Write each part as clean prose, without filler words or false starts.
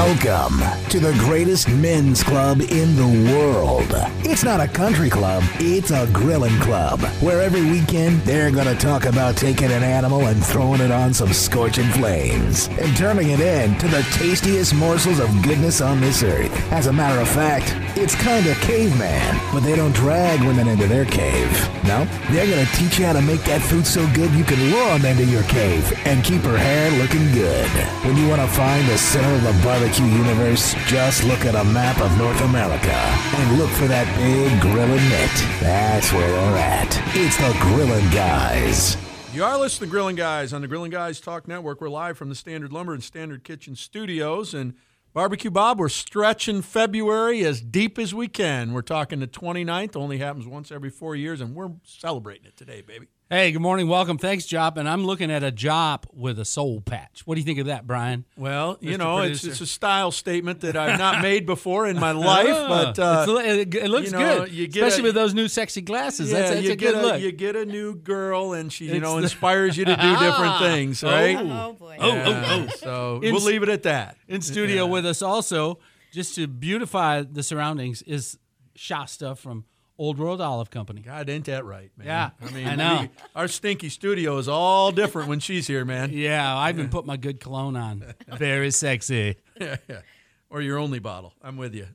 Welcome to the greatest men's club in the world. It's not a country club, it's a grilling club, where every weekend they're going to talk about taking an animal and throwing it on some scorching flames and turning it into the tastiest morsels of goodness on this earth. As a matter of fact, it's kind of caveman, but they don't drag women into their cave. No, they're going to teach you how to make that food so good you can lure them into your cave and keep her hair looking good. When you want to find the center of the barbecue universe, just look at a map of North America and look for that big grilling mitt. That's where they're at. It's the Grilling Guys. You are listening to Grilling Guys on the Grilling Guys Talk Network. We're live from the Standard Lumber and Standard Kitchen studios. And Barbecue Bob, we're stretching February as deep as we can. We're talking the 29th. Only happens once every 4 years, and we're celebrating it today, baby. Hey, good morning. Welcome. Thanks, Jop. And I'm looking at a Jop with a soul patch. What do you think of that, Brian? Well, you Mr. know, it's a style statement that I've not made before in my life, but it looks you know, good, you get especially with those new sexy glasses. Yeah, that's a good look. You get a new girl, and she, inspires you to do different things, right? Oh, boy. Oh. So we'll leave it at that. In studio with us also, just to beautify the surroundings, is Shasta from Old World Olive Company. God, ain't that right, man? Yeah, I mean, I know. Our stinky studio is all different when she's here, man. Yeah, I even put my good cologne on. Very sexy. Or your only bottle. I'm with you.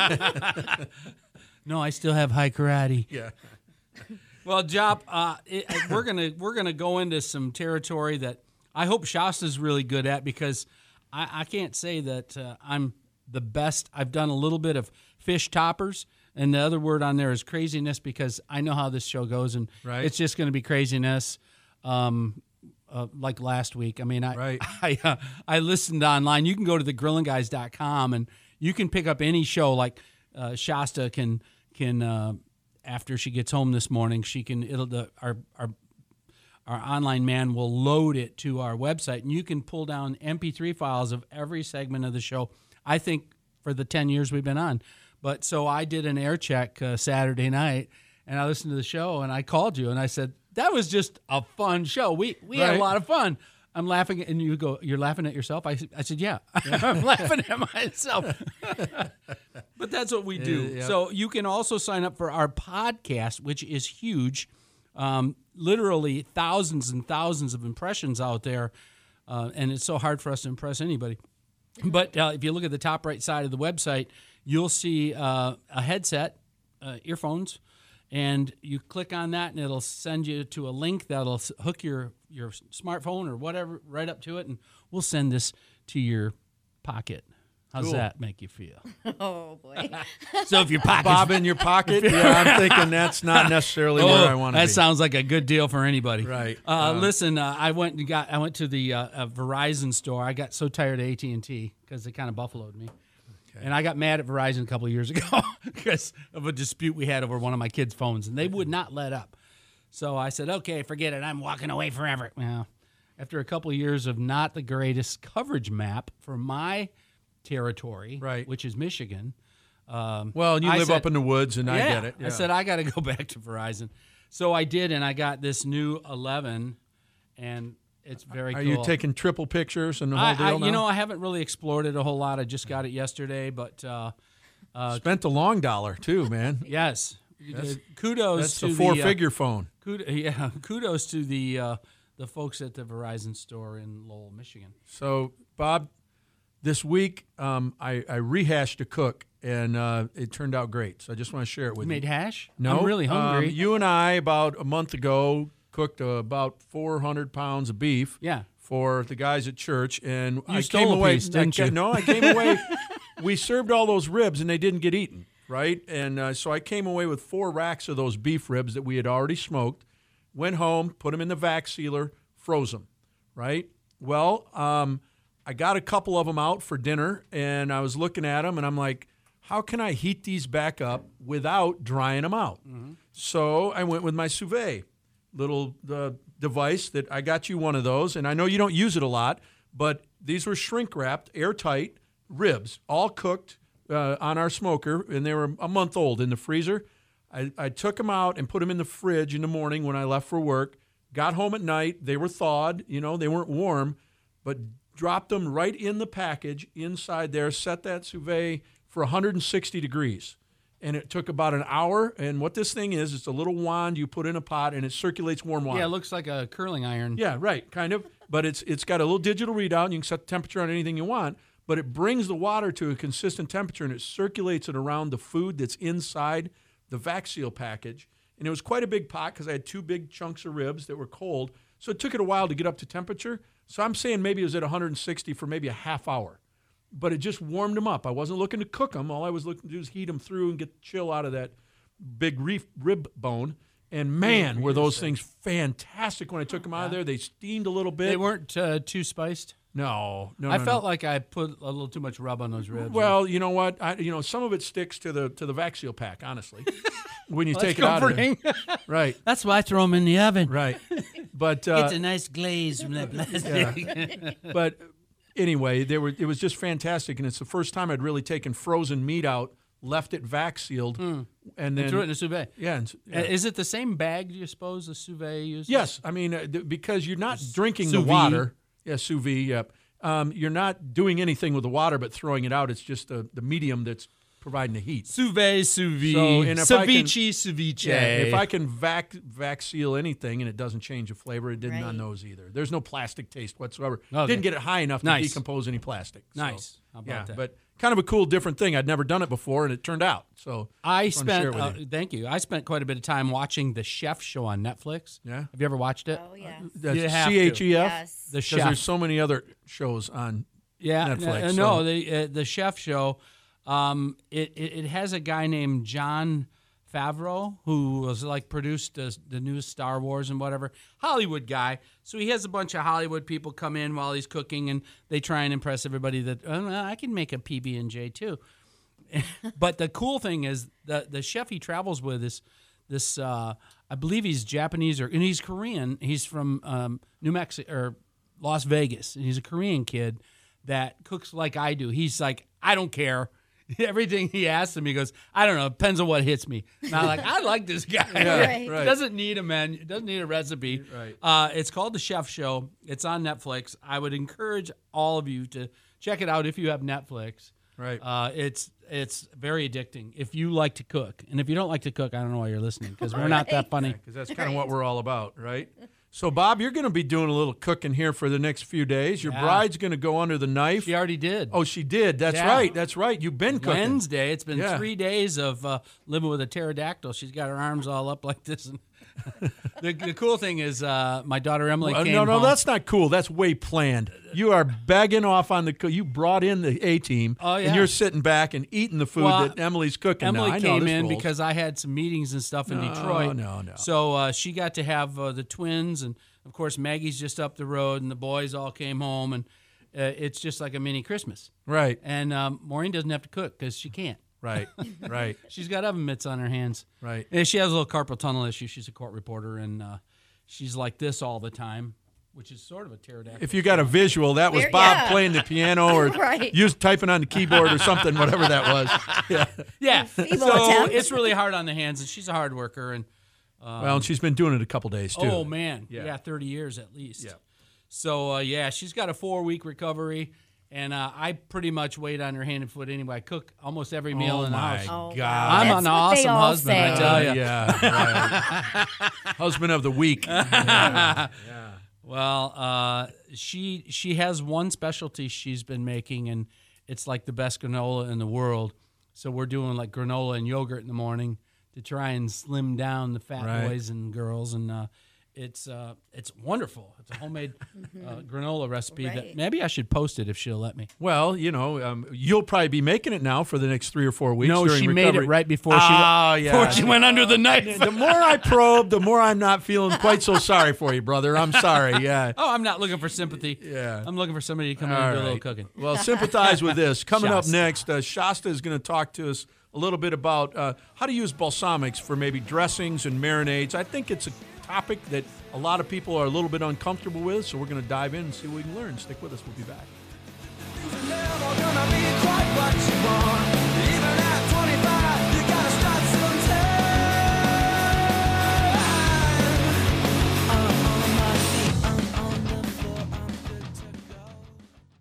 No, I still have high karate. Yeah. Well, Jop, we're gonna go into some territory that I hope Shasta's really good at, because I can't say that I'm the best. I've done a little bit of fish toppers, and the other word on there is craziness, because I know how this show goes, and it's just going to be craziness. Like last week. I mean, I listened online. You can go to thegrillinguys.com and you can pick up any show. Like Shasta can after she gets home this morning, our online man will load it to our website, and you can pull down MP3 files of every segment of the show. I think for the 10 years we've been on. But so I did an air check Saturday night, and I listened to the show, and I called you, and I said, that was just a fun show. We had a lot of fun. I'm laughing, and you go, you're laughing at yourself? I said, yeah. I'm laughing at myself. But that's what we do. Yep. So you can also sign up for our podcast, which is huge. Literally thousands and thousands of impressions out there, and it's so hard for us to impress anybody. But if you look at the top right side of the website, you'll see a headset, earphones, and you click on that, and it'll send you to a link that'll hook your smartphone or whatever right up to it, and we'll send this to your pocket. How's that make you feel? Oh, boy. So if your pocket, Bob in your pocket, yeah, I'm thinking that's not necessarily where I want to be. That sounds like a good deal for anybody. Right. Listen, I went to the Verizon store. I got so tired of AT&T because they kind of buffaloed me. And I got mad at Verizon a couple of years ago because of a dispute we had over one of my kids' phones, and they would not let up. So I said, okay, forget it. I'm walking away forever. Well, after a couple of years of not the greatest coverage map for my territory, which is Michigan. Well, you live up in the woods, and I get it. Yeah. I said, I got to go back to Verizon. So I did, and I got this new 11, and it's very cool. Are you taking triple pictures and the whole deal now? You know, I haven't really explored it a whole lot. I just got it yesterday, but spent the long dollar too, man. Yes. Kudos that's to a four-figure phone. Kudos to the folks at the Verizon store in Lowell, Michigan. So, Bob, this week I rehashed a cook, and it turned out great. So I just want to share it with you. You made hash? No. I'm really hungry. You and I, about a month ago, cooked about 400 pounds of beef for the guys at church. And you I stole came a away. piece, didn't you? No, I came away. We served all those ribs, and they didn't get eaten, right? And so I came away with 4 racks of those beef ribs that we had already smoked, went home, put them in the vac sealer, froze them, right? Well, I got a couple of them out for dinner, and I was looking at them, and I'm like, how can I heat these back up without drying them out? Mm-hmm. So I went with my sous vide little device that I got you one of those, and I know you don't use it a lot, but these were shrink-wrapped, airtight ribs, all cooked on our smoker, and they were a month old in the freezer. I took them out and put them in the fridge in the morning when I left for work, got home at night. They were thawed. They weren't warm, but dropped them right in the package inside there, set that sous vide for 160 degrees. And it took about an hour. And what this thing is, it's a little wand you put in a pot, and it circulates warm water. Yeah, it looks like a curling iron. Yeah, right, kind of. But it's got a little digital readout, and you can set the temperature on anything you want. But it brings the water to a consistent temperature, and it circulates it around the food that's inside the VacSeal package. And it was quite a big pot because I had 2 big chunks of ribs that were cold. So it took it a while to get up to temperature. So I'm saying maybe it was at 160 for maybe a half hour. But it just warmed them up. I wasn't looking to cook them. All I was looking to do is heat them through and get the chill out of that big rib bone. And, man, were those things fantastic when I took them out of there. They steamed a little bit. They weren't too spiced? No. I felt like I put a little too much rub on those ribs. Well, you know what? Some of it sticks to the VacSeal pack, honestly, when you take it out of there. Right. That's why I throw them in the oven. Right. But It's a nice glaze from that plastic. But anyway, it was just fantastic, and it's the first time I'd really taken frozen meat out, left it vac-sealed, and then threw it in a sous vide. Yeah, Is it the same bag, do you suppose, the sous vide uses? Yes, I mean because you're not drinking the Sous vide. water. Yeah, sous vide. Yep. You're not doing anything with the water but throwing it out. It's just the medium that's providing the heat. Sous vide, sous vide, So, and if I can- ceviche. Yeah, if I can vac seal anything and it doesn't change the flavor, it didn't on those either. There's no plastic taste whatsoever. Okay. Didn't get it high enough to Nice. decompose any plastic. So, Nice. How about that? But kind of a cool, different thing. I'd never done it before, and it turned out. So I just wanted to share spent, it with you. thank you. I spent quite a bit of time watching The Chef Show on Netflix. Yeah. Have you ever watched it? Oh, yes. That's you have to. CHEF. Yes. The Because Chef. there's so many other shows on Netflix. No, so- the Chef Show. It has a guy named Jon Favreau who was produced the new Star Wars and whatever, Hollywood guy. So he has a bunch of Hollywood people come in while he's cooking, and they try and impress everybody that I can make a PB&J too. But the cool thing is the chef he travels with is this. I believe he's Japanese and he's Korean. He's from New Mexico or Las Vegas, and he's a Korean kid that cooks like I do. He's like, I don't care. Everything he asks him, he goes, I don't know, depends on what hits me. And I'm like, I like this guy. Right. Right. Doesn't need a menu, doesn't need a recipe. Right. It's called The Chef Show. It's on Netflix. I would encourage all of you to check it out if you have Netflix. Right. It's very addicting if you like to cook. And if you don't like to cook, I don't know why you're listening because we're not that funny. Because that's kind of what we're all about, right? So, Bob, you're going to be doing a little cooking here for the next few days. Your Yeah. bride's going to go under the knife. She already did. Oh, she did. That's Yeah. right. That's right. You've been cooking. Wednesday. It's been Yeah. 3 days of living with a pterodactyl. She's got her arms all up like this. And the cool thing is my daughter Emily came No, home. that's not cool. That's way planned. You are begging off on you brought in the A-team, Oh, yeah. and you're sitting back and eating the food Well, that Emily's cooking. Emily now. I know came this in rolls. because I had some meetings and stuff in Detroit. No. So she got to have the twins, and of course Maggie's just up the road, and the boys all came home, and it's just like a mini Christmas. Right, And Maureen doesn't have to cook because she can't. right, right, She's got oven mitts on her hands. right. And she has a little carpal tunnel issue. She's a court reporter, and she's like this all the time, which is sort of a pterodactyl. If you got a visual, that was Where- Bob yeah. playing the piano or Right. you typing on the keyboard or something, whatever that was. Yeah. yeah. Feeble So attempt. it's really hard on the hands, and she's a hard worker. And Well, and she's been doing it a couple days too. oh man, Yeah. yeah, 30 years at least. Yeah. So she's got a 4-week recovery, and I pretty much wait on her hand and foot anyway. I cook almost every meal in the my house. Oh, God. wow. I'm That's an what awesome they all husband, I say. tell ya. Yeah, right. Husband of the week. Well, she has one specialty she's been making, and it's like the best granola in the world. So we're doing like granola and yogurt in the morning to try and slim down the fat Right. boys and girls, and it's wonderful. It's a homemade granola recipe that Right. maybe I should post it if she'll let me. Well, you'll probably be making it now for the next 3 or 4 weeks. No, during she recovery. made it right before yeah. she went under the knife. The more I probe, the more I'm not feeling quite so sorry for you, brother. I'm sorry. Yeah. Oh, I'm not looking for sympathy. Yeah. I'm looking for somebody to come in All and do a right. little cooking. Well, sympathize with this. Coming up Shasta. next, Shasta is going to talk to us a little bit about how to use balsamics for maybe dressings and marinades. I think it's a topic that a lot of people are a little bit uncomfortable with, so we're going to dive in and see what we can learn. Stick with us. We'll be back. Never gonna be quite what you want. Even at 25, you gotta start sometime. I'm on my feet, I'm on the floor, I'm good to go.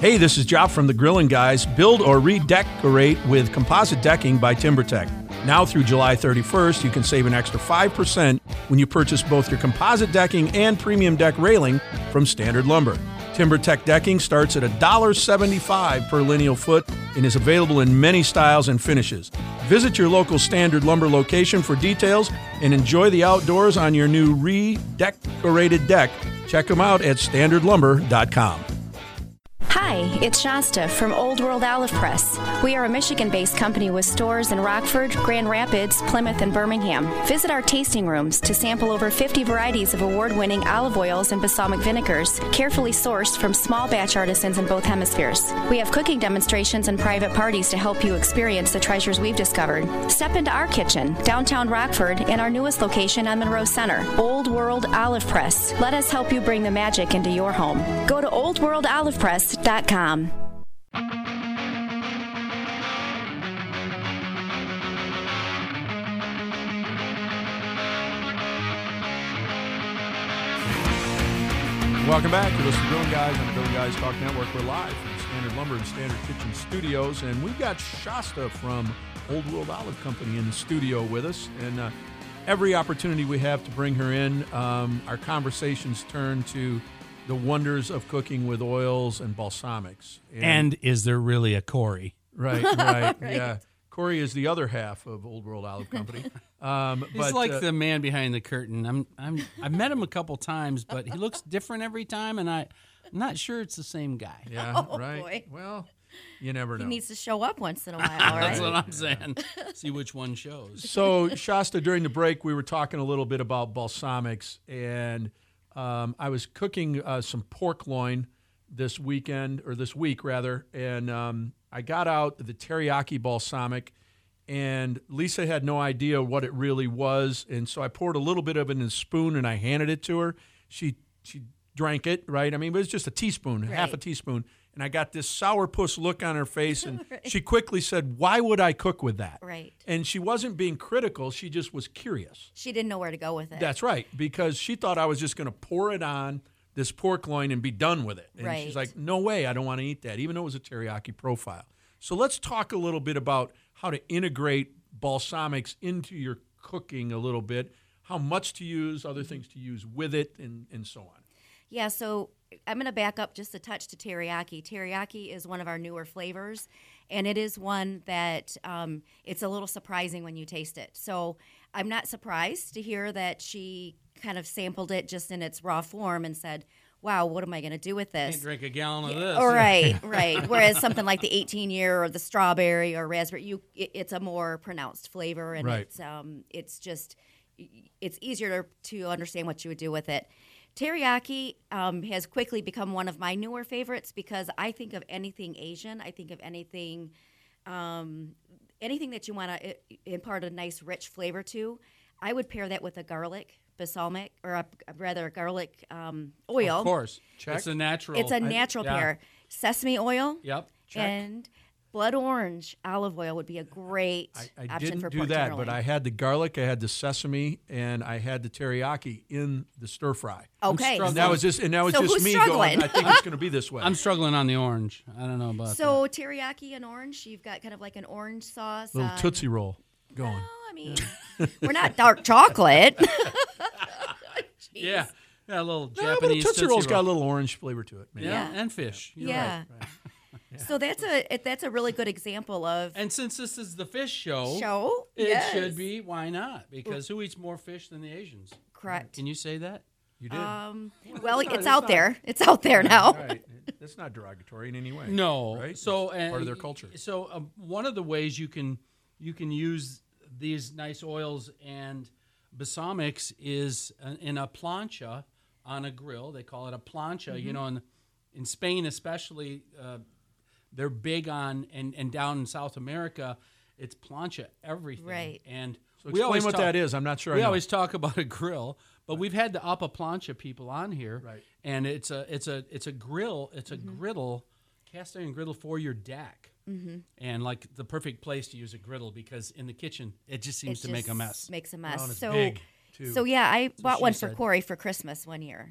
Hey, this is Job from the Grillin' Guys. Build or redecorate with composite decking by TimberTech. Now through July 31st, you can save an extra 5% when you purchase both your composite decking and premium deck railing from Standard Lumber. TimberTech decking starts at $1.75 per lineal foot and is available in many styles and finishes. Visit your local Standard Lumber location for details and enjoy the outdoors on your new redecorated deck. Check them out at standardlumber.com. Hi, it's Shasta from Old World Olive Press. We are a Michigan-based company with stores in Rockford, Grand Rapids, Plymouth, and Birmingham. Visit our tasting rooms to sample over 50 varieties of award-winning olive oils and balsamic vinegars, carefully sourced from small batch artisans in both hemispheres. We have cooking demonstrations and private parties to help you experience the treasures we've discovered. Step into our kitchen, downtown Rockford, and our newest location on Monroe Center, Old World Olive Press. Let us help you bring the magic into your home. Go to oldworldolivepress.com. Welcome back. You're listening to Grillin' Guys on the Grillin' Guys Talk Network. We're live from Standard Lumber and Standard Kitchen Studios, and we've got Shasta from Old World Olive Company in the studio with us. And every opportunity we have to bring her in, our conversations turn to the wonders of cooking with oils and balsamics. And is there really a Corey? Right, right, yeah. Corey is the other half of Old World Olive Company. He's like the man behind the curtain. I've met him a couple times, but he looks different every time, and I'm not sure it's the same guy. Yeah, Oh, right. boy. Well, you never know. He needs to show up once in a while, That's right? what I'm saying. See which one shows. So, Shasta, during the break, we were talking a little bit about balsamics, and I was cooking some pork loin this week, and I got out the teriyaki balsamic, and Lisa had no idea what it really was, and so I poured a little bit of it in a spoon, and I handed it to her. She drank it, right? I mean, it was just a teaspoon, half a Right. teaspoon, and I got this sourpuss look on her face, and she quickly said, "Why would I cook with that?" Right. And she wasn't being critical. She just was curious. She didn't know where to go with it. That's right, because she thought I was just going to pour it on this pork loin and be done with it. And she's Right. like, no way, I don't want to eat that, even though it was a teriyaki profile. So let's talk a little bit about how to integrate balsamics into your cooking a little bit, how much to use, other things to use with it, and so on. Yeah, so I'm going to back up just a touch to teriyaki. Teriyaki is one of our newer flavors, and it is one that it's a little surprising when you taste it. So I'm not surprised to hear that she kind of sampled it just in its raw form and said, wow, what am I going to do with this? Can't drink a gallon of this. Right, right. Whereas something like the 18-year or the strawberry or raspberry, it's a more pronounced flavor, and Right. it's easier to understand what you would do with it. Teriyaki has quickly become one of my newer favorites because I think of anything Asian. I think of anything that you want to impart a nice, rich flavor to. I would pair that with a garlic balsamic, or a garlic oil. Of course. Check. It's a natural. It's a natural yeah. pair. Sesame oil. Yep. Check. And blood orange olive oil would be a great I option didn't for do pork that, tenderloin. but I had the garlic, I had the sesame, and I had the teriyaki in the stir fry. Okay. struggling. And that was just So who's me struggling? going, I think it's going to be this way. I'm struggling on the orange. I don't know about So teriyaki and orange, you've got kind of like an orange sauce. Little on- Tootsie Roll going. Well, I mean, we're not dark chocolate. that. Yeah. Yeah, a little No, but a Japanese Tootsie Roll's got a Roll. little orange flavor to it. Maybe. Yeah, Yeah. and fish. You're Yeah. right. So that's a really good example of And since this is the fish show, show. it Yes. should be. Why not? Because who eats more fish than the Asians? Correct. Can you say that? You did. Well, not- it's it's out not- there. It's out there now. Right. That's not derogatory in any way. No. Right? So It's part of their culture. So one of the ways you can use these nice oils and balsamics is in a plancha on a grill. They call it a plancha. Mm-hmm. You know, in Spain especially, they're big on and down in South America, it's plancha everything. Right. And So explain what that is. I'm not sure I We know. always talk about a grill, but we've had the Upper Plancha people on here, Right. And it's a grill, it's a griddle, cast iron griddle for your deck, and like the perfect place to use a griddle because in the kitchen it just seems to make a mess. Makes a mess. and it's so, big, too. so yeah, I bought she one for said. Corey for Christmas one year,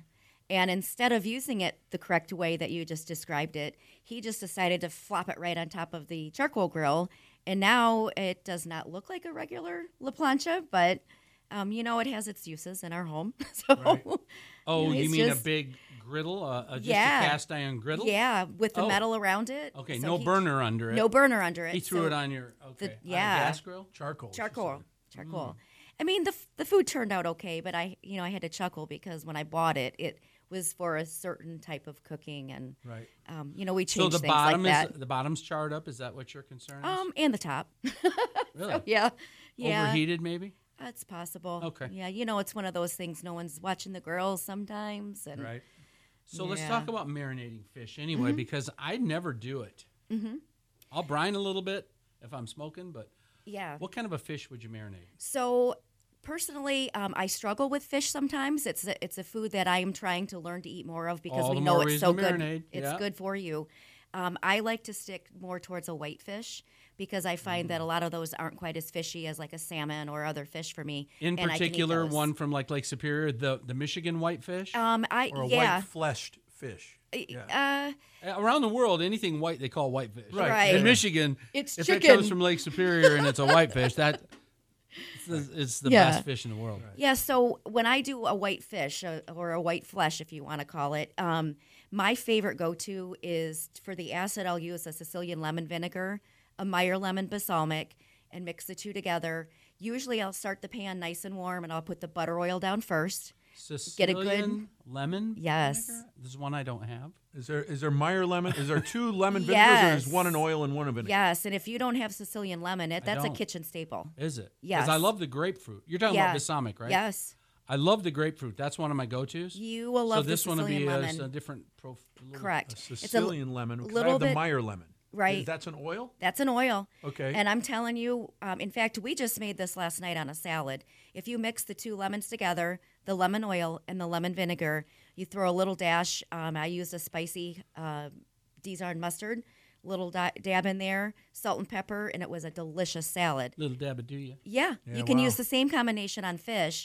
And instead of using it the correct way that you just described it, he just decided to flop it right on top of the charcoal grill. And now it does not look like a regular La Plancha, but it has its uses in our home. So, Right. Oh, you it's mean just- a big griddle, just Yeah. a cast iron griddle? Yeah, with the Oh. metal around it. Okay, So no burner under it. No burner under it. He threw So it on your on a yeah. gas grill. Charcoal. she charcoal. said. Charcoal. I mean, the food turned out okay, but I had to chuckle because when I bought it, it was for a certain type of cooking, and Right. we So changed the things bottom like that. is the bottom's charred up. Is that what your concern is? And the top. Really? Yeah. Overheated, maybe. That's possible. Okay. Yeah, it's one of those things. No one's watching the girls sometimes, and Right. So let's Yeah. talk about marinating fish anyway, because I never do it. Mm-hmm. I'll brine a little bit if I'm smoking, but yeah. what kind of a fish would you marinate? So personally, I struggle with fish sometimes. It's a food that I am trying to learn to eat more of because All we the know more it's reason so to good. marinate, It's yeah. good for you. I like to stick more towards a whitefish because I find that a lot of those aren't quite as fishy as like a salmon or other fish for me. In and I can eat particular, those. one from like Lake Superior, the Michigan whitefish. Or a yeah. white fleshed fish. Around the world, anything white they call whitefish. Right. In Michigan, It's if chicken. it comes from Lake Superior and it's a whitefish, it's the Yeah. best fish in the world. Yeah, so when I do a white fish or a white flesh, if you want to call it, my favorite go-to is for the acid. I'll use a Sicilian lemon vinegar, a Meyer lemon balsamic, and mix the two together. Usually, I'll start the pan nice and warm, and I'll put the butter oil down first. Sicilian lemon. Yes. vinegar? This is one I don't have. Is there Meyer lemon? Is there two lemon vinegars, or Yes. is one in oil and one in vinegar? Yes, and if you don't have Sicilian lemon, that's a don't. kitchen staple. Is it? Yes. Because I love the grapefruit. You're talking Yeah. about balsamic, right? Yes, I love the grapefruit. That's one of my go-tos. you will So love this the one will Sicilian be lemon. a different little- Correct. A Sicilian lemon. 'Cause I little have the bit- Meyer lemon. Right. That's an oil? That's an oil. Okay. And I'm telling you, in fact, we just made this last night on a salad. If you mix the two lemons together, the lemon oil and the lemon vinegar, you throw a little dash. I used a spicy Dijon mustard, little dab in there, salt and pepper, and it was a delicious salad. Little dab of do you? Yeah, Yeah, you can wow. use the same combination on fish.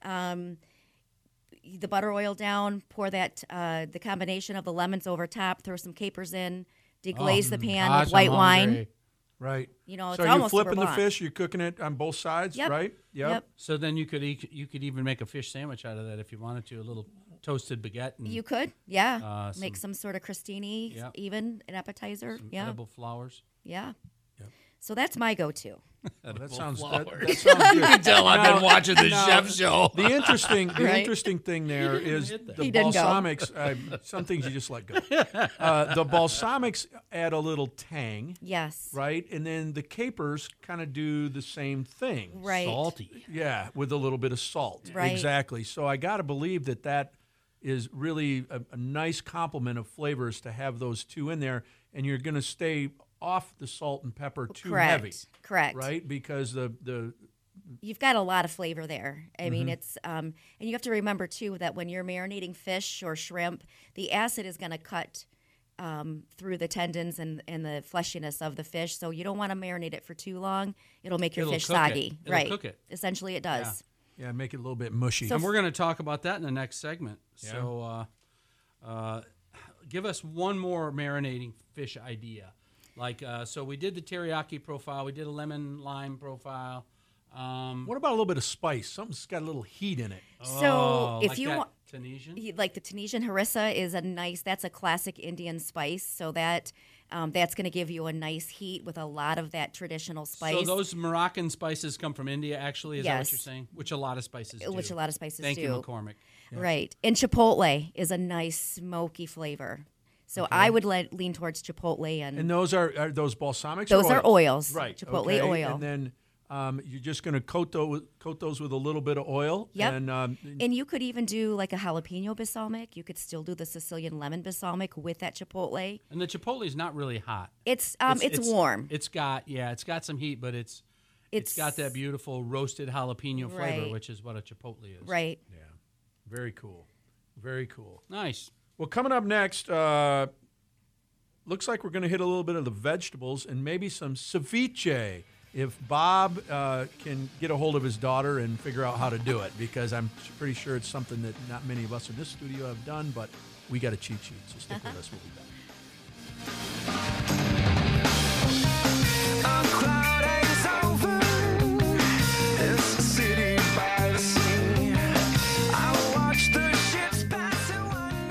The butter oil down, pour that the combination of the lemons over top, throw some capers in, deglaze the pan Gosh, with white I'm wine. hungry. Right. It's so you're almost flipping super the blanc. fish, you're cooking it on both sides, Yep. right? Yep. So then you could even make a fish sandwich out of that if you wanted to, a little toasted baguette and You could, yeah. Make some- some sort of crostini, Yep. even an appetizer. some Yeah, edible flowers. yeah. So that's my go-to. Well, that sounds that flowers. sounds good. Tell I've been watching the now, chef show. The interesting Right. thing there is hit that. the He didn't go. balsamics. Some things you just let go. The balsamics add a little tang, Yes. right? And then the capers kind of do the same thing. Right. Salty. Yeah, with a little bit of salt. Right. Exactly. So I got to believe that is really a nice complement of flavors to have those two in there, and you're going to stay off the salt and pepper too Correct. heavy. Correct. Right? Because the You've got a lot of flavor there. I Mm-hmm. mean, it's and you have to remember too that when you're marinating fish or shrimp, the acid is going to cut through the tendons and the fleshiness of the fish. So you don't want to marinate it for too long. It'll make your It'll fish cook it. soggy. It'll right. cook it. Essentially, it does. yeah, make it a little bit mushy. So And we're going to talk about that in the next segment. Yeah. So give us one more marinating fish idea. Like, so we did the teriyaki profile. We did a lemon lime profile. What about a little bit of spice? Something's got a little heat in it. So if like you that want. Tunisian? Like the Tunisian harissa is that's a classic Indian spice. So that's going to give you a nice heat with a lot of that traditional spice. So those Moroccan spices come from India, actually? Is that what Yes. you're saying? Which a lot of spices do. Which a lot of spices Thank do. you, McCormick. Right. And chipotle is a nice smoky flavor. So I would lean towards chipotle And those are those balsamics? those or are oils. Right. Chipotle okay. oil. And then you're just going to coat those with a little bit of oil. Yep. And And you could even do like a jalapeno balsamic. You could still do the Sicilian lemon balsamic with that chipotle. And the chipotle is not really hot. It's warm. It's got some heat, but it's got that beautiful roasted jalapeno flavor, Right. which is what a chipotle is. Right. yeah, very cool. Very cool. Nice. Well, coming up next, looks like we're going to hit a little bit of the vegetables and maybe some ceviche. if Bob can get a hold of his daughter and figure out how to do it, because I'm pretty sure it's something that not many of us in this studio have done, but we got a cheat sheet, so stick with us. We'll be back. A cloud hangs over this city by the sea. I watch the ships pass and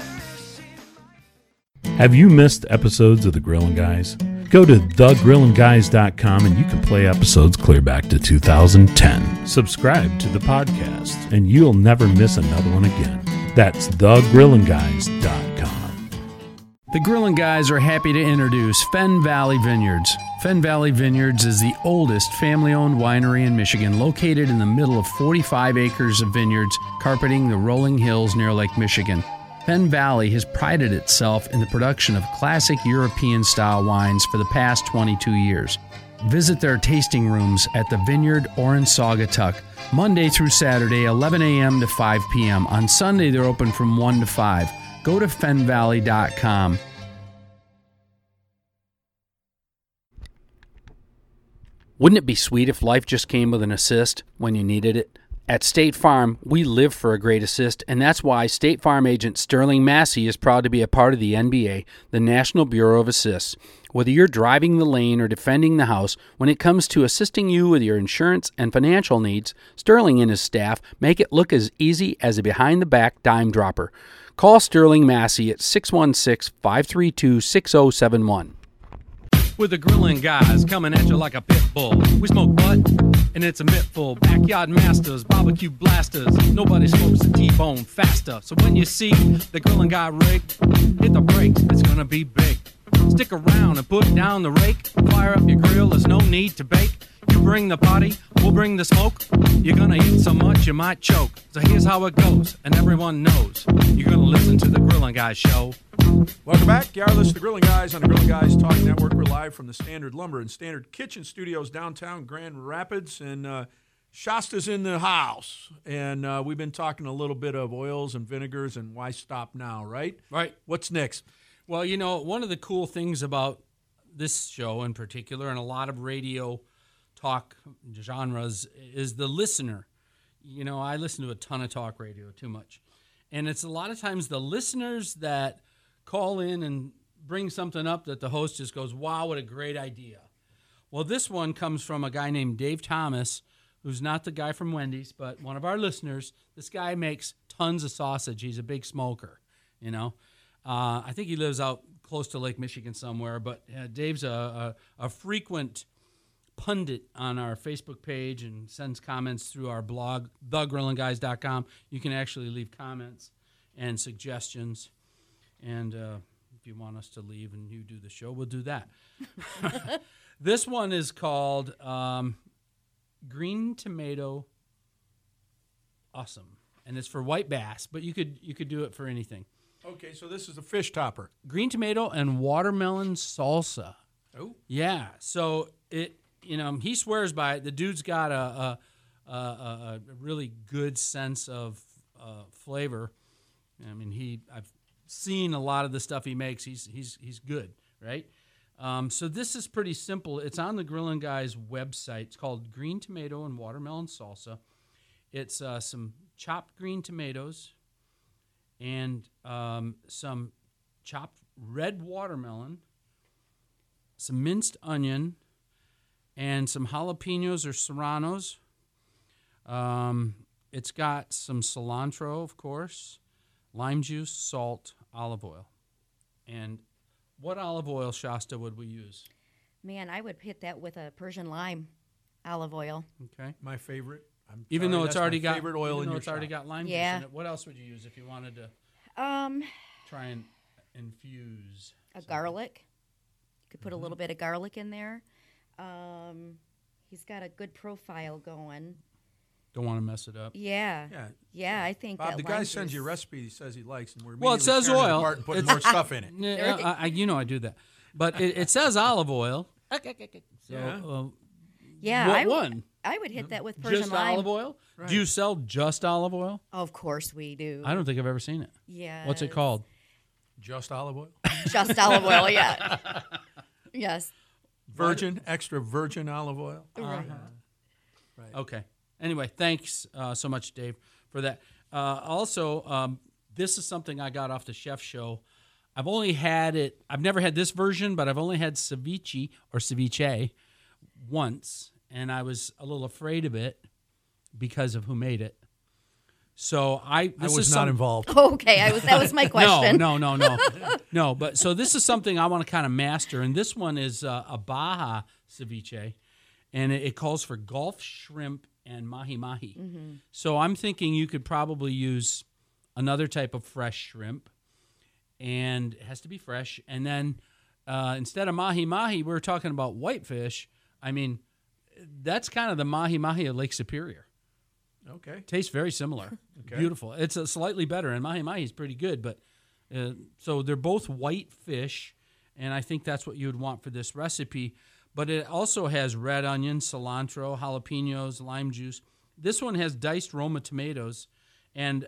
wonder. Have you missed episodes of The Grillin' Guys? Go to thegrillandguys.com and you can play episodes clear back to 2010. Subscribe to the podcast and you'll never miss another one again. That's thegrillandguys.com. The Grillin' Guys are happy to introduce Fen Valley Vineyards. Fen Valley Vineyards is the oldest family-owned winery in Michigan, located in the middle of 45 acres of vineyards carpeting the rolling hills near Lake Michigan. Fen Valley has prided itself in the production of classic European-style wines for the past 22 years. Visit their tasting rooms at the Vineyard or in Saugatuck, Monday through Saturday, 11 a.m. to 5 p.m. On Sunday, they're open from 1 to 5. Go to fenvalley.com. Wouldn't it be sweet if life just came with an assist when you needed it? At State Farm, we live for a great assist, and that's why State Farm agent Sterling Massey is proud to be a part of the NBA, the National Bureau of Assists. Whether you're driving the lane or defending the house, when it comes to assisting you with your insurance and financial needs, Sterling and his staff make it look as easy as a behind-the-back dime dropper. Call Sterling Massey at 616-532-6071. With the Grillin' Guys coming at you like a pit bull. We smoke butt, and it's a mittful. Backyard masters, barbecue blasters. Nobody smokes a T-bone faster. So when you see the Grillin' Guy rig, hit the brakes, it's gonna be big. Stick around and put down the rake. Fire up your grill, there's no need to bake. You bring the party, we'll bring the smoke. You're gonna eat so much you might choke. So here's how it goes, and everyone knows. You're gonna listen to the Grillin' Guys show. Welcome back. You are listening to Grilling Guys on the Grilling Guys Talk Network. We're live from the Standard Lumber and Standard Kitchen Studios downtown Grand Rapids, and Shasta's in the house. And we've been talking a little bit of oils and vinegars and why stop now, right? Right. What's next? Well, you know, one of the cool things about this show in particular, and a lot of radio talk genres, is the listener. You know, I listen to a ton of talk radio, too much. And it's a lot of times the listeners that call in and bring something up that the host just goes, wow, what a great idea. Well, this one comes from a guy named Dave Thomas, who's not the guy from Wendy's, but one of our listeners. This guy makes tons of sausage. He's a big smoker, you know. I think he lives out close to Lake Michigan somewhere, but Dave's a frequent pundit on our Facebook page and sends comments through our blog, thegrillandguys.com. You can actually leave comments and suggestions. And if you want us to leave and you do the show, we'll do that. This one is called Green Tomato Awesome. And it's for white bass, but you could do it for anything. Okay, so this is a fish topper. Green tomato and watermelon salsa. Oh. Yeah. So it, you know, he swears by it. The dude's got a really good sense of flavor. I mean, I've seen a lot of the stuff he makes. He's good, right? So this is pretty simple. It's on the Grillin' Guys website. It's called Green Tomato and Watermelon Salsa. It's some chopped green tomatoes and some chopped red watermelon, some minced onion, and some jalapenos or serranos. It's got some cilantro, of course, lime juice, salt, olive oil. And what olive oil, Shasta, would we use? Man, I would hit that with a Persian lime olive oil. Okay. My favorite. Even though it's already got favorite oil in your it's already shop. got lime Yeah. juice in it, what else would you use if you wanted to try and infuse Garlic. You could put a little bit of garlic in there. He's got a good profile going. Don't want to mess it up. Yeah. I think Bob, that the guy lime sends you a juice- recipe he says he likes, and we're Well, it immediately says tearing it oil. apart and putting more stuff in it. Yeah, I do that. But it says olive oil. So, Yeah. Yeah, what I would- one? I would hit that with Persian Just lime. olive oil? Right. Do you sell just olive oil? Of course we do. I don't think I've ever seen it. Yeah. What's it called? Just olive oil? Just olive oil, yeah. Yes. extra virgin olive oil. Right. Okay. Anyway, thanks so much, Dave, for that. Also, this is something I got off the chef show. I've never had this version, but I've only had ceviche once, and I was a little afraid of it because of who made it. So I was not involved. Okay, that was my question. No. But so this is something I want to kind of master, and this one is a Baja ceviche, and it calls for Gulf shrimp and mahi-mahi. Mm-hmm. So I'm thinking you could probably use another type of fresh shrimp, and it has to be fresh. And then instead of mahi-mahi, we're talking about whitefish. I mean, that's kind of the mahi-mahi of Lake Superior. Okay. Tastes very similar. Okay. Beautiful. It's slightly better, and mahi-mahi is pretty good. But so they're both white fish, and I think that's what you would want for this recipe. But it also has red onion, cilantro, jalapenos, lime juice. This one has diced Roma tomatoes, and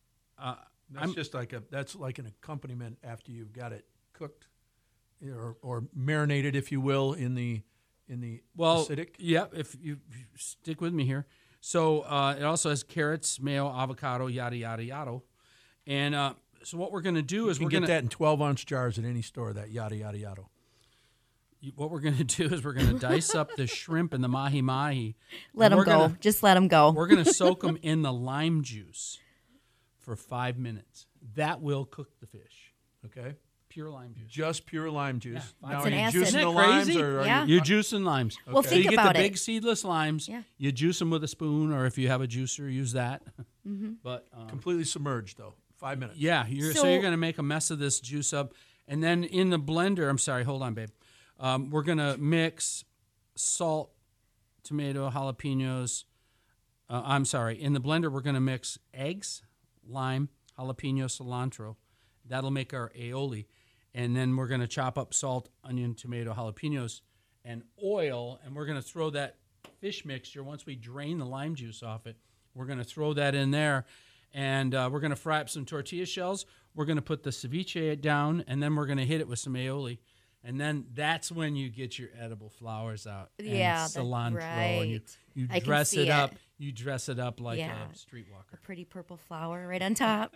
that's like an accompaniment after you've got it cooked, or marinated, if you will, in the acidic. Yeah. If you stick with me here. So it also has carrots, mayo, avocado, yada yada yada, and so what we're going to do is we're going to get that in 12-ounce jars at any store. That yada yada yada. What we're going to do is we're going to dice up the shrimp and the mahi-mahi. Let them go. Just let them go. We're going to soak them in the lime juice for 5 minutes. That will cook the fish. Okay. Pure lime juice. Just pure lime juice. Yeah, now, it's are an you acid. juicing Isn't the that limes? crazy? Or Yeah. You're juicing limes. Well, So think you get about the it. big seedless limes. Yeah. You juice them with a spoon, or if you have a juicer, use that. Mm-hmm. But completely submerged, though. 5 minutes. yeah, so you're going to make a mess of this juice up. And then in the blender, I'm sorry, hold on, babe. We're going to mix salt, tomato, jalapenos. I'm sorry. In the blender, we're going to mix eggs, lime, jalapeno, cilantro. That'll make our aioli. And then we're going to chop up salt, onion, tomato, jalapenos, and oil. And we're going to throw that fish mixture, once we drain the lime juice off it, we're going to throw that in there. And we're going to fry up some tortilla shells. We're going to put the ceviche down, and then we're going to hit it with some aioli. And then that's when you get your edible flowers out. And cilantro. Right. And you I can dress see it up. it. You dress it up like Yeah. a streetwalker. A pretty purple flower right on top.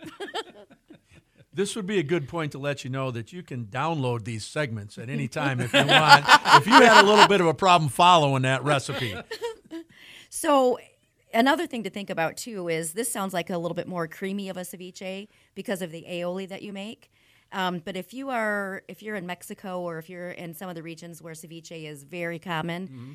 This would be a good point to let you know that you can download these segments at any time if you want, if you had a little bit of a problem following that recipe. So another thing to think about, too, is this sounds like a little bit more creamy of a ceviche because of the aioli that you make. But if you're in Mexico, or if you're in some of the regions where ceviche is very common,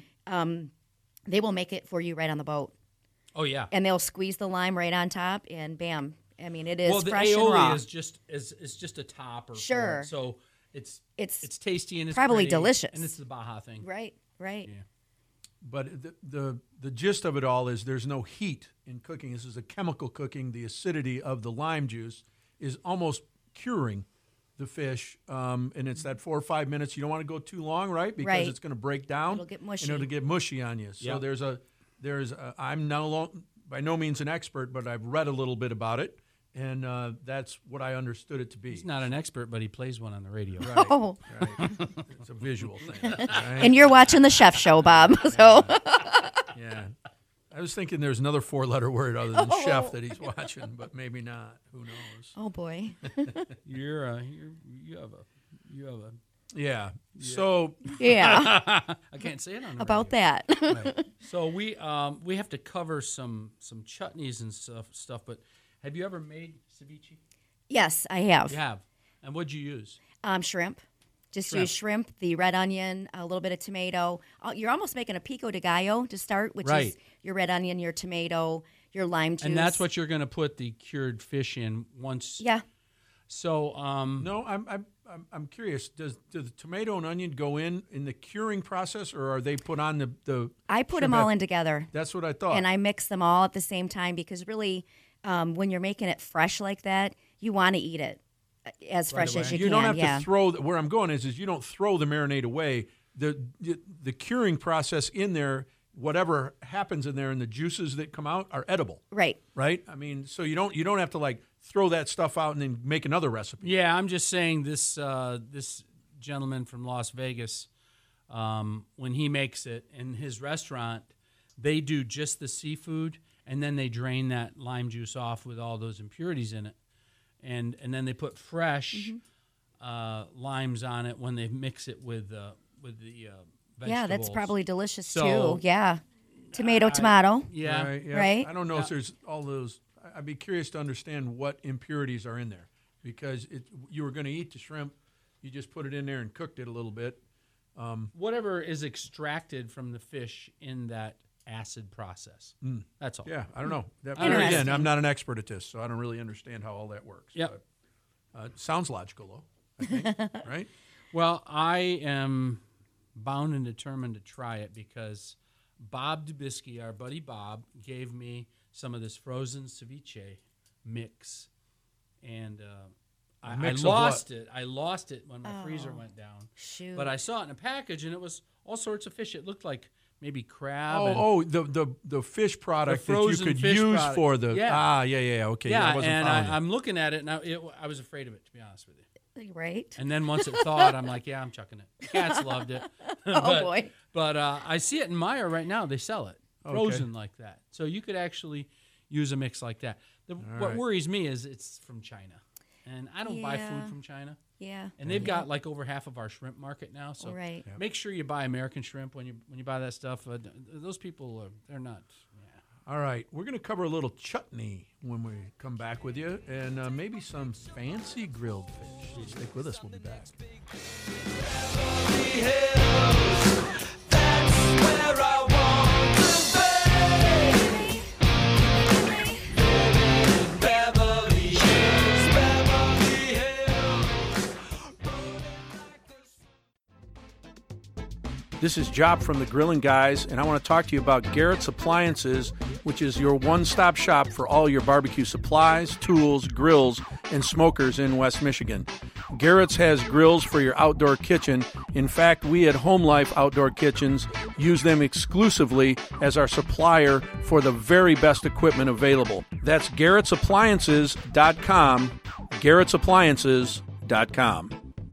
they will make it for you right on the boat. Oh, yeah. And they'll squeeze the lime right on top, and bam. I mean, it is Well, the fresh and aioli raw. is just a topper. for Sure. it. So it's It's tasty and it's probably pretty, delicious. And it's the Baja thing. Right. Yeah. But the gist of it all is there's no heat in cooking. This is a chemical cooking. The acidity of the lime juice is almost curing the fish, and it's that 4 or 5 minutes. You don't want to go too long, right? Because Right. it's going to break down. It'll get mushy. And it'll get mushy on you. So Yep. I'm by no means an expert, but I've read a little bit about it, and that's what I understood it to be. He's not an expert, but he plays one on the radio. Right. Oh, Right. It's a visual thing. Right? and you're watching the chef show, Bob. So Yeah. I was thinking there's another 4-letter word other than chef that he's watching, but maybe not. Who knows? oh boy. You have a. Yeah. So Yeah. I can't say it on the About radio. that. So we have to cover some chutneys and stuff. But have you ever made ceviche? Yes, I have. You have. And what'd you use? Shrimp. Just use shrimp, the red onion, a little bit of tomato. You're almost making a pico de gallo to start, which Right. is your red onion, your tomato, your lime juice. And that's what you're going to put the cured fish in once. Yeah. So no, I'm curious. Does the tomato and onion go in the curing process, or are they put on the? I put shrimp them all at- in together. That's what I thought. And I mix them all at the same time because really, when you're making it fresh like that, you want to eat it as fresh as you You can. don't have yeah. to throw. Where I'm going is you don't throw the marinade away. The curing process in there, whatever happens in there, and the juices that come out are edible. Right. Right. I mean, so you don't have to like throw that stuff out and then make another recipe. yeah, I'm just saying this gentleman from Las Vegas when he makes it in his restaurant, they do just the seafood, and then they drain that lime juice off with all those impurities in it, and then they put fresh limes on it when they mix it with the vegetables. Yeah, that's probably delicious So, too. Yeah, tomato. Yeah. Right. Yeah. Right? I don't know if there's all those. I'd be curious to understand what impurities are in there, because you were going to eat the shrimp, you just put it in there and cooked it a little bit. Whatever is extracted from the fish in that acid process. That's all. Yeah, I don't know. Interesting. Again, I'm not an expert at this, so I don't really understand how all that works. Yep. But, it sounds logical, though. I think, right? Well, I am bound and determined to try it because Bob Dubisky, our buddy Bob, gave me some of this frozen ceviche mix, and I mix of lost what? it. I lost it when my freezer went down. Shoot. But I saw it in a package, and it was all sorts of fish. It looked like maybe crab. The fish product The that you frozen could fish use product. for the Yeah. okay. yeah, I wasn't and following you. I'm looking at it now. I was afraid of it, to be honest with you. Right. And then once it thawed, I'm like, yeah, I'm chucking it. The cats loved it. Oh, boy. But I see it in Meijer right now. They sell it frozen like that. So you could actually use a mix like that. What worries me is it's from China. And I don't buy food from China. Yeah. And they've got like over half of our shrimp market now. So Right. make sure you buy American shrimp when you buy that stuff. Those people, they're not. Yeah. All right, we're going to cover a little chutney when we come back with you, and maybe some fancy grilled fish. So stick with us. We'll be back. This is Job from the Grilling Guys, and I want to talk to you about Garrett's Appliances, which is your one-stop shop for all your barbecue supplies, tools, grills, and smokers in West Michigan. Garrett's has grills for your outdoor kitchen. In fact, we at Home Life Outdoor Kitchens use them exclusively as our supplier for the very best equipment available. That's Garrett'sAppliances.com, Garrett'sAppliances.com.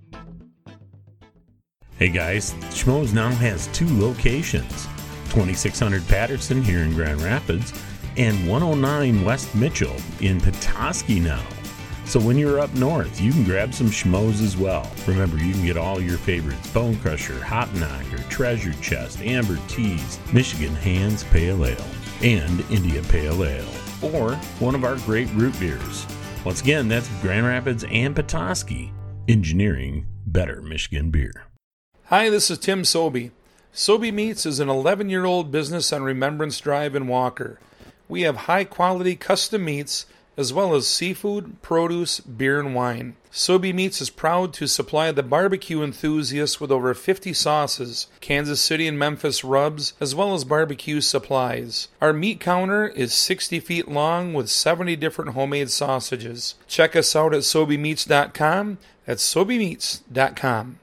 Hey guys, Schmoes now has 2 locations, 2600 Patterson here in Grand Rapids and 109 West Mitchell in Petoskey now. So when you're up north, you can grab some Schmoes as well. Remember, you can get all your favorites: Bone Crusher, Hop Knocker, Treasure Chest, Amber Teas, Michigan Hands Pale Ale, and India Pale Ale, or one of our great root beers. Once again, that's Grand Rapids and Petoskey, engineering better Michigan beer. Hi, this is Tim Sobey. Sobey Meats is an 11-year-old business on Remembrance Drive in Walker. We have high-quality custom meats as well as seafood, produce, beer, and wine. Sobey Meats is proud to supply the barbecue enthusiasts with over 50 sauces, Kansas City and Memphis rubs, as well as barbecue supplies. Our meat counter is 60 feet long with 70 different homemade sausages. Check us out at SobeyMeats.com. That's SobeyMeats.com.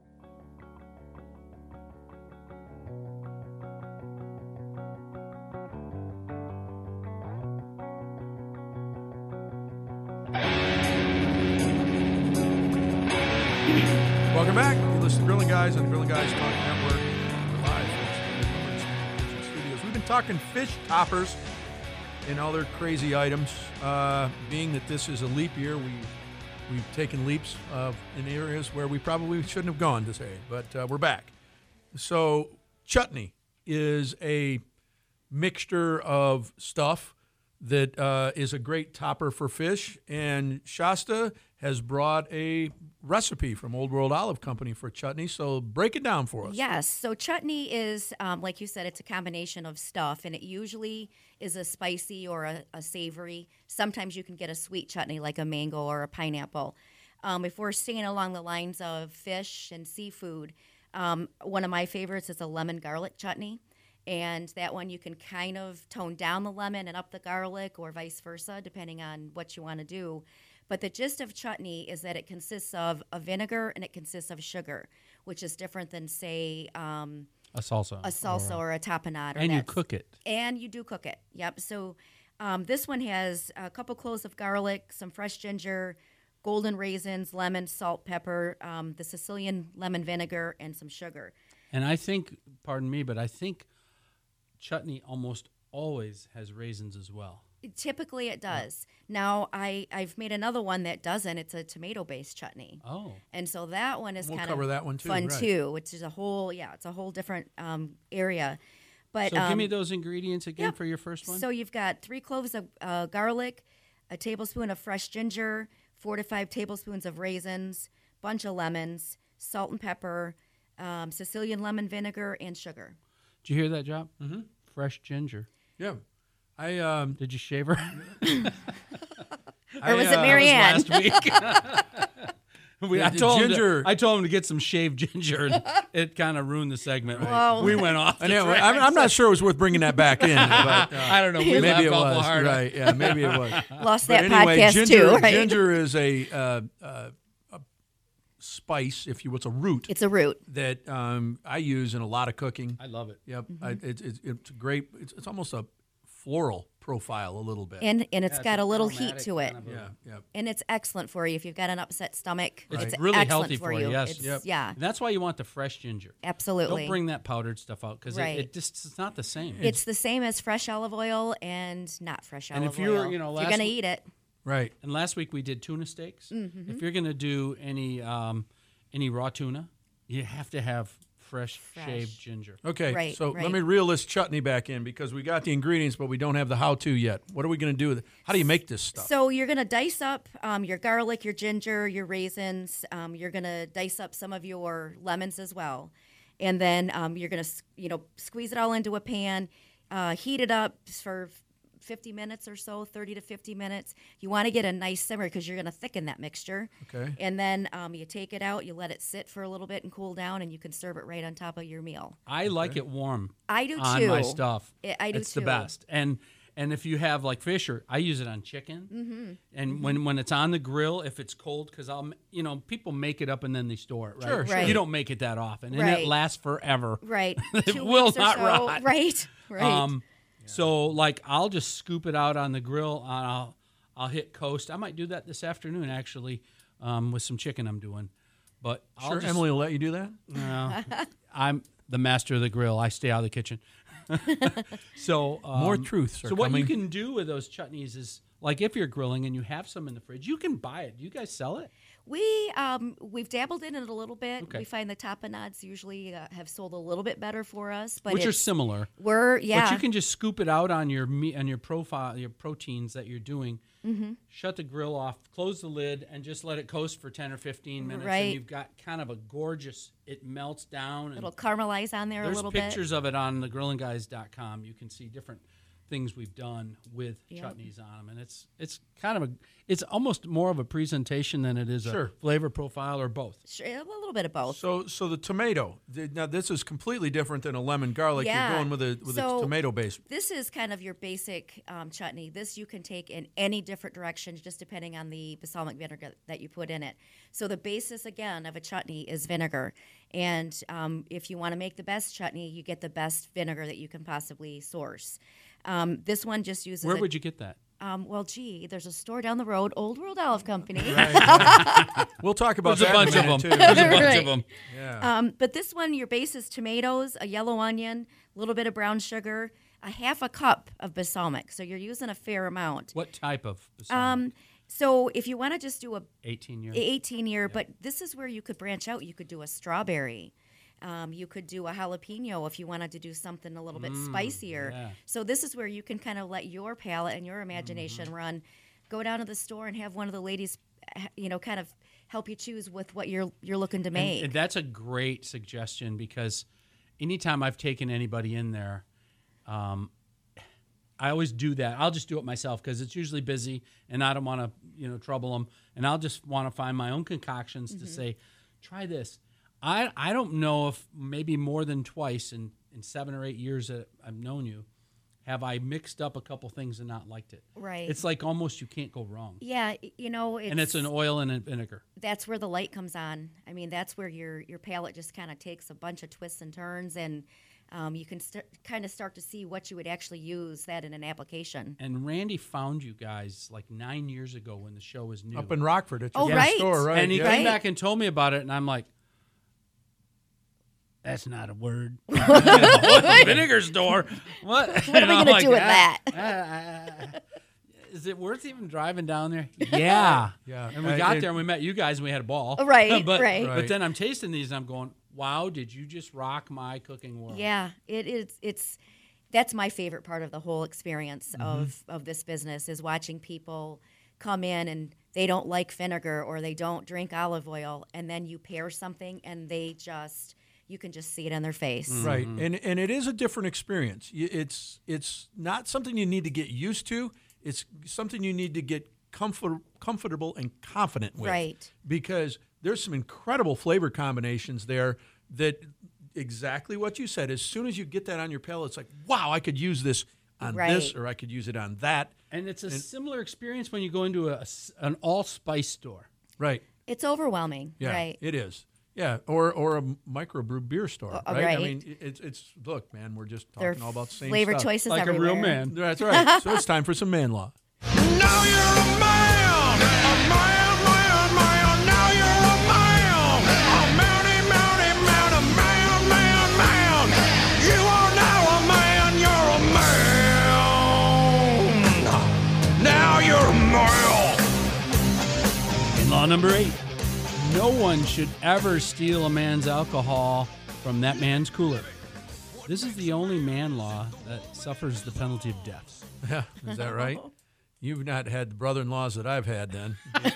Welcome back. You listen to Grilling Guys on the Grilling Guys Talk Network. We're live from the Kitchen Studios. We've been talking fish toppers and all their crazy items. Being that this is a leap year, we've taken leaps in areas where we probably shouldn't have gone today, but we're back. So chutney is a mixture of stuff that is a great topper for fish, and Shasta has brought a recipe from Old World Olive Company for chutney, so break it down for us. Yes, so chutney is, like you said, it's a combination of stuff, and it usually is a spicy or a savory. Sometimes you can get a sweet chutney like a mango or a pineapple. If we're staying along the lines of fish and seafood, one of my favorites is a lemon garlic chutney. And that one you can kind of tone down the lemon and up the garlic, or vice versa, depending on what you want to do. But the gist of chutney is that it consists of a vinegar and it consists of sugar, which is different than, say, A salsa. or a tapenade. And you cook it. And you do cook it, yep. So this one has a couple cloves of garlic, some fresh ginger, golden raisins, lemon, salt, pepper, the Sicilian lemon vinegar, and some sugar. And I think, pardon me, but I think chutney almost always has raisins as well. Typically it does. Now, I've made another one that doesn't. It's a tomato-based chutney. Oh. And so that one is We'll kind cover of that one too, fun right. too, which is it's a whole different area. But So give me those ingredients again yep. for your first one. So you've got 3 cloves of garlic, a tablespoon of fresh ginger, 4 to 5 tablespoons of raisins, bunch of lemons, salt and pepper, Sicilian lemon vinegar, and sugar. Did you hear that, Job? Mm-hmm. Fresh ginger. Yeah. Did you shave her? Or was it Marianne? Last week. I told ginger. I told him to get some shaved ginger, and it kind of ruined the segment. Whoa. We went off. I know, I'm not sure it was worth bringing that back in. But, I don't know. We maybe laughed it awful was. hard. Right. Yeah, maybe it was. Lost But that anyway, podcast ginger, too, right? Ginger is a spice, if you will. It's a root It's a root. that I use in a lot of cooking. I love it. Yep. It's great. It's almost a floral profile a little bit. And it's Yeah, got it's a little aromatic heat to it. kind of a- yeah. And it's excellent for you if you've got an upset stomach. It's It's really excellent healthy for you. Yes. It's, Yeah, And that's why you want the fresh ginger. absolutely. Don't bring that powdered stuff out because Right. it's not the same. It's the same as fresh olive oil and not fresh And olive if you're, oil. you know, if last you're going to week- eat it. Right. And last week we did tuna steaks. Mm-hmm. If you're going to do any raw tuna, you have to have fresh shaved ginger. Okay, Right, so right. let me reel this chutney back in because we got the ingredients, but we don't have the how-to yet. What are we going to do with it? How do you make this stuff? So you're going to dice up your garlic, your ginger, your raisins. You're going to dice up some of your lemons as well. And then you're going to, squeeze it all into a pan, heat it up for 50 minutes or so, 30 to 50 minutes. You want to get a nice simmer because you're going to thicken that mixture. Okay. And then you take it out, you let it sit for a little bit and cool down, and you can serve it right on top of your meal. I like it warm. I do on too. my stuff. I do it's the too. best. And if you have like fish, or I use it on chicken. Mm-hmm. And when it's on the grill, if it's cold, because people make it up and then they store it, right? Sure, sure. Right. You don't make it that often, and Right. it lasts forever. Right. It 2 will weeks or not so. rot. Right. Right. So like I'll just scoop it out on the grill. I'll hit coast. I might do that this afternoon actually, with some chicken I'm doing. But I'll Sure, just, Emily will let you do that? No, I'm the master of the grill. I stay out of the kitchen. So More truths are So what coming. you can do with those chutneys is, like, if you're grilling and you have some in the fridge, you can buy it. Do you guys sell it? We've dabbled in it a little bit. Okay. We find the tapenades usually have sold a little bit better for us, but Which are it's- similar. But But you can just scoop it out on your meat, on your profile, your proteins that you're doing. Mm-hmm. Shut the grill off, close the lid, and just let it coast for 10 or 15 minutes. Right. And you've got kind of a gorgeous. It melts down. And it'll caramelize on there a there's little pictures of it on thegrillandguys.com. You can see different things we've done with Yep. chutneys on them, and it's kind of it's almost more of a presentation than it is Sure. a flavor profile, or both. bit. Sure, a little bit of both. So the tomato. Now this is completely different than a lemon garlic. Yeah. You're going with a So- tomato base. This is kind of your basic chutney. This you can take in any different direction, just depending on the balsamic vinegar that you put in it. So the basis, again, of a chutney is vinegar. And if you want to make the best chutney, you get the best vinegar that you can possibly source. This one just uses Where would you get that? well, there's a store down the road, Old World Olive Company. We'll talk about There's a that bunch in of a them. minute, too. There's a bunch Right. of them. Yeah. But this one, your base is tomatoes, a yellow onion, a little bit of brown sugar, a half a cup of balsamic. So you're using a fair amount. What type of balsamic? So if you want to just do a 18-year. 18-year, but this is where you could branch out. You could do a strawberry. You could do a jalapeno if you wanted to do something a little bit spicier. yeah. So this is where you can kind of let your palate and your imagination run. Go down to the store and have one of the ladies, kind of help you choose with what you're looking to make. And that's a great suggestion, because anytime I've taken anybody in there, I always do that. I'll just do it myself because it's usually busy and I don't want to, trouble them. And I'll just want to find my own concoctions to say, try this. I don't know if maybe more than twice in 7 or 8 years that I've known you, have I mixed up a couple things and not liked it. Right. It's like almost you can't go wrong. Yeah, And it's an oil and a vinegar. That's where the light comes on. I mean, that's where your palate just kind of takes a bunch of twists and turns, and you can kind of start to see what you would actually use that in an application. And Randy found you guys like 9 years ago when the show was new. Up in Rockford at your Oh, right. store, right? And he yeah. came back and told me about it, and I'm like, That's not a word. Vinegar store. What? What are we going to do with that? Is it worth even driving down there? Yeah. Yeah. And we got there and we met you guys and we had a ball. Right, but, right. But then I'm tasting these and I'm going, wow, did you just rock my cooking world? Yeah, it is. That's my favorite part of the whole experience of this business is watching people come in and they don't like vinegar or they don't drink olive oil, and then you pair something and you can just see it on their face. Right, and it is a different experience. It's not something you need to get used to. It's something you need to get comfortable and confident with. Right. Because there's some incredible flavor combinations there that exactly what you said. As soon as you get that on your palate, it's like, wow, I could use this on this or I could use it on that. And it's a similar experience when you go into an all-spice store. Right. It's overwhelming. Yeah, Right. it is. Yeah, or a microbrew beer store, right? right. I mean, it's look, man, we're just There talking all about the same flavor stuff. choices Like everywhere. a real man. That's right. So it's time for some man law. Now you're a man, man. Now you're a man, man. You are now a man, you're a man. Now you're a man. And law number 8, no one should ever steal a man's alcohol from that man's cooler. This is the only man law that suffers the penalty of death. Yeah, is that right? You've not had the brother-in-laws that I've had then.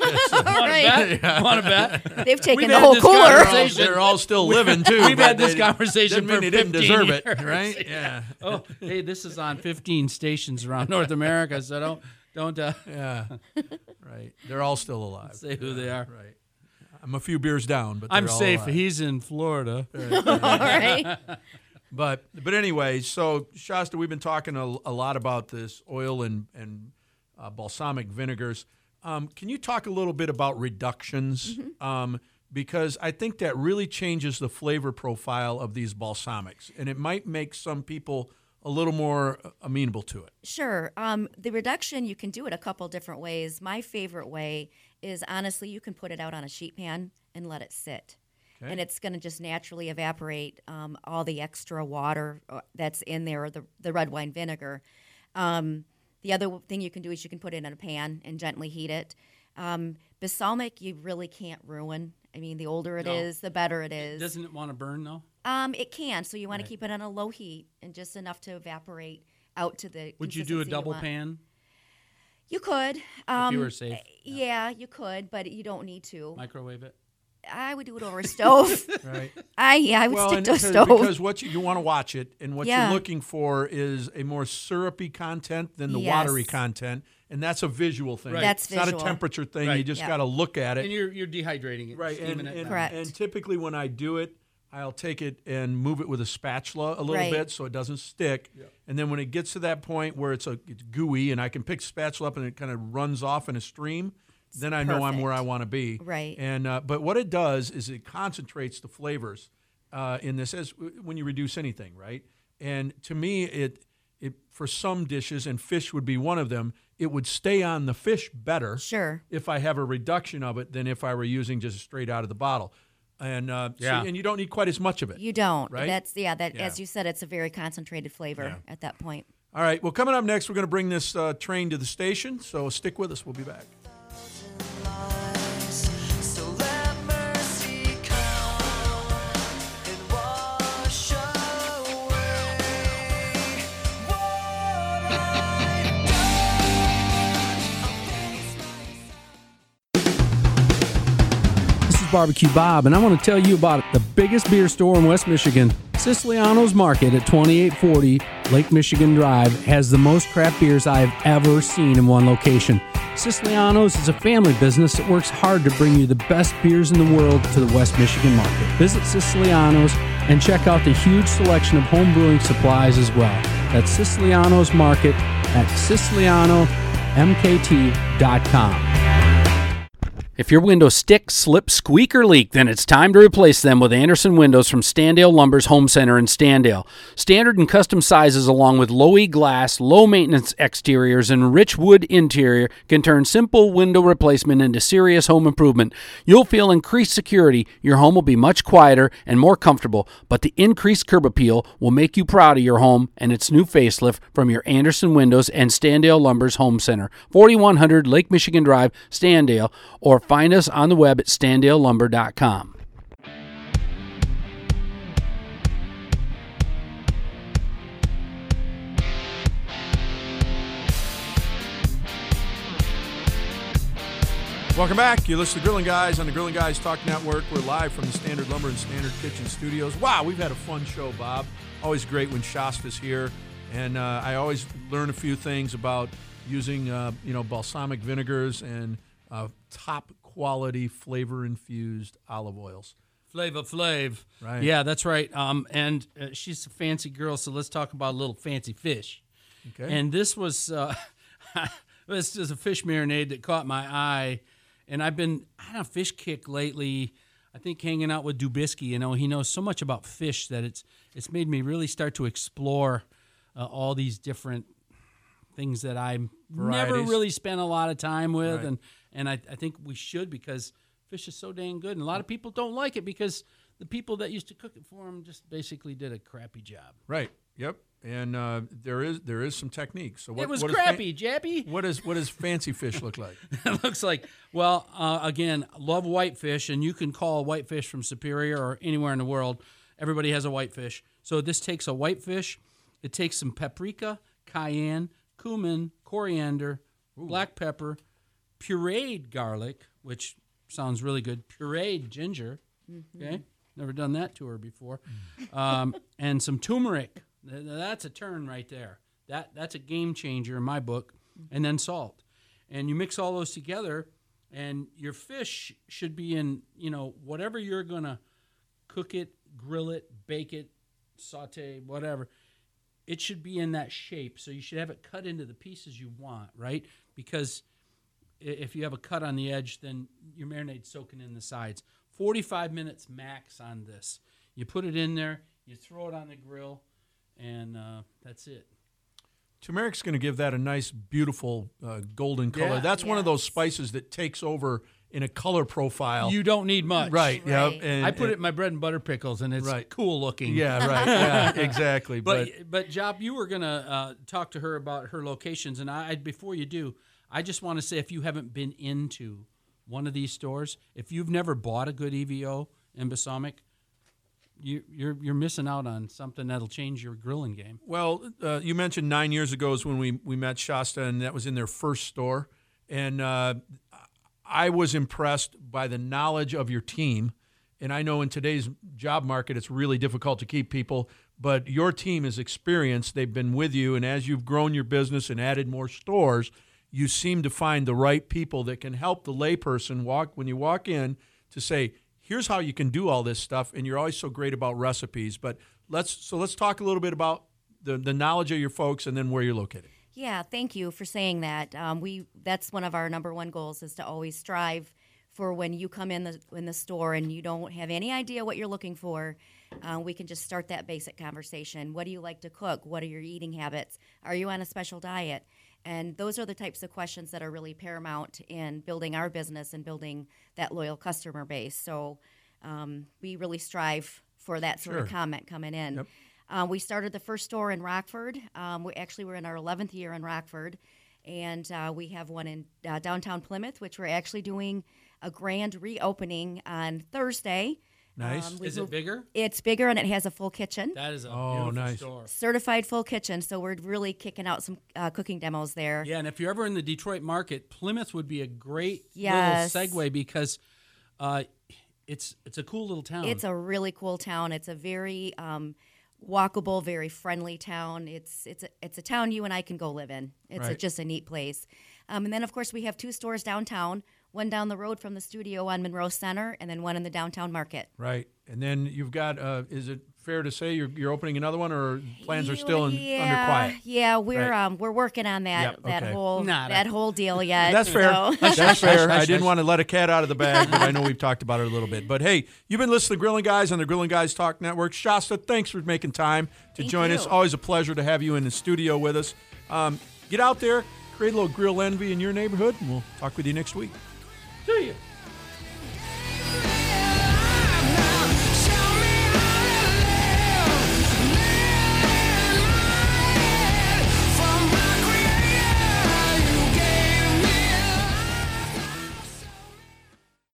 Right. Want to bet? They've taken We've the had whole this cooler. conversation. They're all still living, too. We've but had this they- conversation doesn't mean for they didn't 15 deserve years. it, right? Yeah. Oh, hey, this is on 15 stations around North America, so don't Yeah. Right. They're all still alive. say who they are. Right. I'm a few beers down, but I'm they're all safe. alive. He's in Florida. All right. But anyway, so Shasta, we've been talking a lot about this oil and balsamic vinegars. Can you talk a little bit about reductions? Because I think that really changes the flavor profile of these balsamics, and it might make some people a little more amenable to it. Sure. The reduction, you can do it a couple different ways. My favorite way is, honestly, you can put it out on a sheet pan and let it sit. Okay. And it's going to just naturally evaporate all the extra water that's in there, the red wine vinegar. The other thing you can do is you can put it in a pan and gently heat it. Balsamic, you really can't ruin. I mean, the older it is, the better it is. Doesn't it want to burn, though? It can, so you want to keep it on a low heat and just enough to evaporate out to the Would you do a consistency double want. pan? You could. If you were safe. Yeah, you could, but you don't need to. Microwave it? I would do it over a stove. Right. I would stick and to a stove. because what you want to watch it, and what Yeah. you're looking for is a more syrupy content than the Yes. watery content, and that's a visual thing. Right. That's it's not a visual. temperature thing. Right. You just Yeah. got to look at it. And you're dehydrating it. Right, steaming it. Correct. and typically when I do it, I'll take it and move it with a spatula a little Right. bit so it doesn't stick. And then when it gets to that point where it's gooey and I can pick the spatula up and it kind of runs off in a stream, then I know I'm where I perfect. want to be. Right. And but what it does is it concentrates the flavors in this as when you reduce anything, right? And to me, it for some dishes, and fish would be one of them, it would stay on the fish better. Sure. If I have a reduction of it than if I were using just straight out of the bottle. And and you don't need quite as much of it. You don't. Right? That as you said, it's a very concentrated flavor at that point. All right. Well, coming up next, we're going to bring this train to the station. So stick with us. We'll be back. So let mercy come and wash away what I've done. This is Barbecue Bob, and I want to tell you about the biggest beer store in West Michigan. Siciliano's Market at 2840 Lake Michigan Drive has the most craft beers I have ever seen in one location. Siciliano's is a family business that works hard to bring you the best beers in the world to the West Michigan market. Visit Siciliano's and check out the huge selection of home brewing supplies as well. That's Siciliano's Market at SicilianoMKT.com. If your windows stick, slip, squeak, or leak, then it's time to replace them with Anderson Windows from Standale Lumber's Home Center in Standale. Standard and custom sizes along with low-E glass, low-maintenance exteriors, and rich wood interior can turn simple window replacement into serious home improvement. You'll feel increased security, your home will be much quieter and more comfortable, but the increased curb appeal will make you proud of your home and its new facelift from your Anderson Windows and Standale Lumber's Home Center, 4100 Lake Michigan Drive, Standale, or find us on the web at standalelumber.com. Welcome back. You listen to Grilling Guys on the Grilling Guys Talk Network. We're live from the Standard Lumber and Standard Kitchen Studios. Wow, we've had a fun show, Bob. Always great when Shasta's here. And I always learn a few things about using, balsamic vinegars and top quality flavor-infused olive oils. Flavor Flav. Right. Yeah, that's right. And she's a fancy girl, so let's talk about a little fancy fish. Okay. And this was this is a fish marinade that caught my eye. And I've been on a fish kick lately. I think hanging out with Dubisky, he knows so much about fish that it's made me really start to explore all these different things that I never really spent a lot of time with. Right. And I think we should, because fish is so dang good. And a lot of people don't like it because the people that used to cook it for them just basically did a crappy job. Right. Yep. And there is some technique. So It was crappy, Jappy. What does fancy fish look like? It looks like, well, again, love whitefish, and you can call whitefish from Superior or anywhere in the world. Everybody has a whitefish. So this takes a whitefish. It takes some paprika, cayenne, cumin, coriander, black pepper, pureed garlic, which sounds really good, pureed ginger. Okay, never done that to her before, and some turmeric. That's a turn right there. That's a game changer in my book. And then salt, and you mix all those together, and your fish should be in whatever you're gonna cook it, grill it, bake it, saute, whatever. It should be in that shape, so you should have it cut into the pieces you want, right? Because if you have a cut on the edge, then your marinade's soaking in the sides. 45 minutes max on this. You put it in there, you throw it on the grill, and that's it. Turmeric's going to give that a nice, beautiful golden color. Yeah. That's one of those spices that takes over in a color profile. You don't need much. Right. Yeah. I put it in my bread and butter pickles, and it's cool looking. Yeah. Right. Yeah. Exactly. But Job, you were gonna talk to her about her locations, and before you do, I just want to say, if you haven't been into one of these stores, if you've never bought a good EVO in Balsamic, you're missing out on something that'll change your grilling game. Well, you mentioned 9 years ago is when we met Shasta, and that was in their first store. And I was impressed by the knowledge of your team. And I know in today's job market, it's really difficult to keep people. But your team is experienced. They've been with you. And as you've grown your business and added more stores, you seem to find the right people that can help the layperson when you walk in to say, here's how you can do all this stuff, and you're always so great about recipes. But let's talk a little bit about the knowledge of your folks and then where you're located. Yeah, thank you for saying that. That's one of our number one goals, is to always strive for when you come in the store and you don't have any idea what you're looking for, we can just start that basic conversation. What do you like to cook? What are your eating habits? Are you on a special diet? And those are the types of questions that are really paramount in building our business and building that loyal customer base. So we really strive for that sort of comment coming in. Yep. We started the first store in Rockford. We're in our 11th year in Rockford. And we have one in downtown Plymouth, which we're actually doing a grand reopening on Thursday. Nice. Is it bigger? It's bigger, and it has a full kitchen. That is a beautiful nice store. Certified full kitchen, so we're really kicking out some cooking demos there. Yeah, and if you're ever in the Detroit market, Plymouth would be a great Yes. little segue because it's a cool little town. It's a really cool town. It's a very walkable, very friendly town. It's a town you and I can go live in. It's Right. just a neat place. And then, of course, we have two stores downtown. one down the road from the studio on Monroe Center, and then one in the downtown market. Right. And then you've got, is it fair to say you're opening another one, or plans are still under quiet? Yeah, we're working on that Yep, okay. whole deal yet. That's fair. so. That's fair. I didn't want to let a cat out of the bag, but I know we've talked about it a little bit. But hey, you've been listening to Grilling Guys on the Grilling Guys Talk Network. Shasta, thanks for making time to join us. Always a pleasure to have you in the studio with us. Get out there, create a little grill envy in your neighborhood, and we'll talk with you next week. See ya.